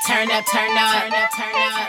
Turn up, turn up, turn up, turn up.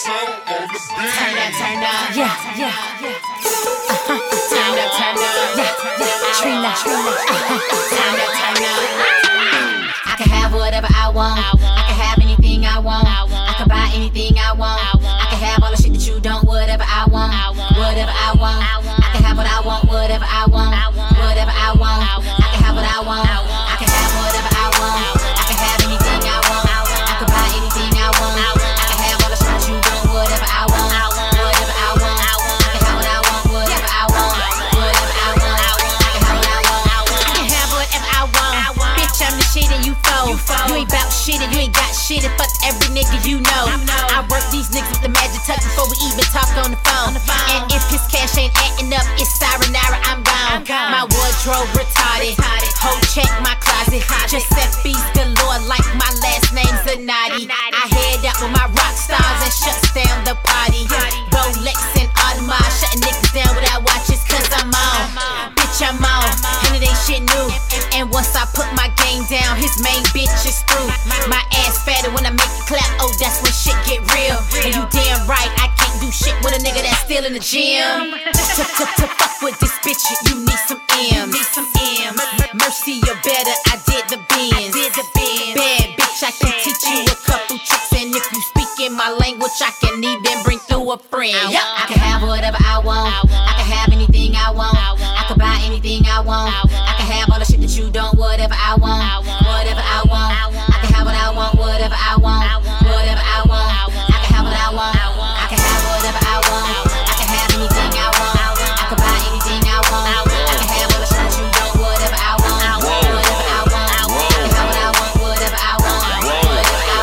Turn up, turn up. Yeah, yeah, yeah. Turn up, turn up. Yeah, yeah. Trina, Trina. Turn up, turn up. I can have whatever I want. I can have anything I want. I can buy anything I want. I can have all the shit that you don't. Whatever I want. Whatever I want. I can have what I want. Whatever I want. Whatever I want. I can have what I want. I can have whatever I want. I can have anything I want. I can buy anything I want. I can have all the shit that you don't. Whatever I want. Whatever I want. I can have what I want. Whatever I want. Whatever I want. I can have what I want. I can have whatever I want. Bitch, I'm the shit and you fold. You ain't bout shit and you ain't got shit and fuck every nigga you know. I work these niggas with the magic touch before we even talk on the phone. And if his cash ain't acting up, it's sayonara, I'm gone. My wardrobe retarded. Ho, check my closet. Giuseppe's galore like my last name's Zanatti. I head out with my rock stars and shuts down the party. Rolex and Audemars shutting niggas down without watches cause I'm on. Bitch, I'm on. And it ain't shit new. And once I put my game down, his main bitch is through. My ass fatter when I make it clap. Oh, that's when shit get real. And you damn right, I can't do shit with a nigga that's still in the gym. To fuck with this bitch, you need some M's. Mercy or better, I did the bends. Bad bitch, I can teach you a couple tricks. And if you speak in my language, I can even bring through a friend. I can have whatever I want. I can have anything I want. I can buy anything I want. I can have all the shit that you don't. Whatever I want. Whatever I want. I can have what I want. Whatever I want. Whatever I want. I can have what I want. I can have whatever I want. I can have anything I want. I can buy anything I want. I can have all the shit that you don't. Whatever I want. Whatever I want. I can have what I want. Whatever I want. Whatever I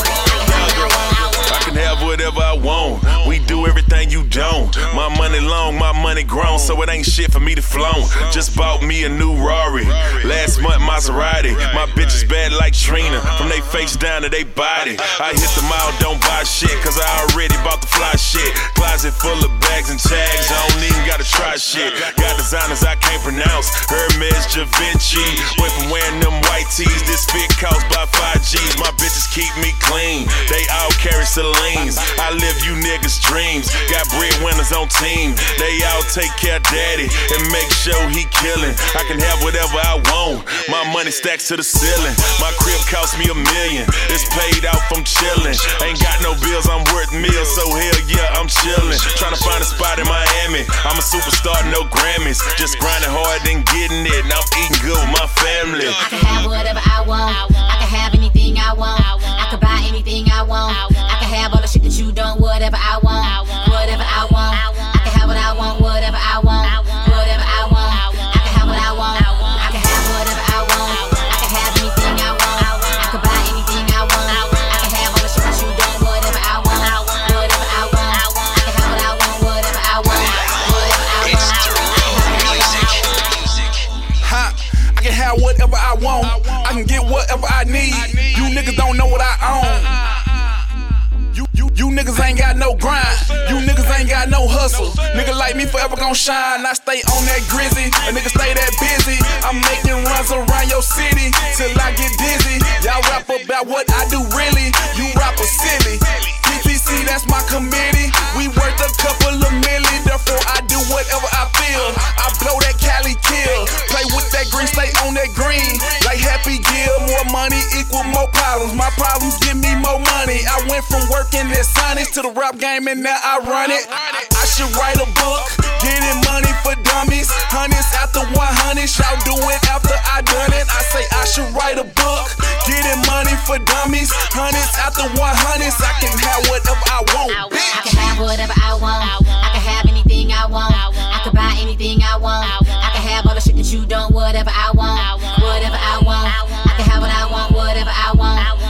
want. I can have whatever I want. We do everything you don't. My money long, my money grown, so it ain't shit for me to flaunt. Just bought me a new Rari. Last month, Maserati. My bitch is bad like Trina. From they face down to they body. I hit the mall, don't buy shit, cause I already bought the fly shit. Closet full of bags and tags, I don't even gotta try shit. Got designers I can't pronounce. Hermes, Givenchy. Went from wearing them white tees, this fit cost by 5 G's. My bitches keep me clean, they all carry Celines. I live you niggas' dreams. Got breadwinners on team, they all take care of daddy and make sure he killin'. I can have whatever I want, my money stacks to the ceiling. My crib cost me $1 million, it's paid out from chillin'. Ain't got no bills, I'm worth meals, so hell yeah, I'm chillin'. Tryna find a spot in Miami, I'm a superstar, no Grammys. Just grinding hard and getting it, and I'm eating good with my family. I can have whatever I want. I can have anything I want. I can buy anything I want. I can have all the shit that you don't. Whatever I want. Whatever I want. I can have what I want. Whatever I want. Whatever I want. I can have what I want. I can have whatever I want. I can have anything I want. I can buy anything I want. I can have all the shit that you don't. Whatever I want. Whatever I want. I can have what I want. Whatever I want. Whatever I want. Ha! I can have whatever I want. I can get whatever I need. You niggas don't know what I own. You niggas ain't got no grind. You niggas ain't got no hustle. Nigga like me forever gon' shine. I stay on that grizzy. A nigga stay that busy. I'm making runs around your city till I get dizzy. Y'all rap about what I do really. You rappers silly. PTC, that's my committee. We worth a couple of million. Therefore I do whatever I feel. I blow that Cali kill. Play with that green, stay on that green. Like Happy Gill, more money equal more problems. My problems give me more money. I went from working at Sonics to the rap game and now I run it. I should write a book, getting money for dummies. Hundreds after 100, y'all do it after I done it. I say I should write a book, getting money for dummies. Hundreds after 100s, I can have whatever I want. I can have whatever I want. I can have anything I want. I can buy anything I want. I can have all the shit that you don't. Whatever I want. Whatever I want. I can have what I want. Whatever I want.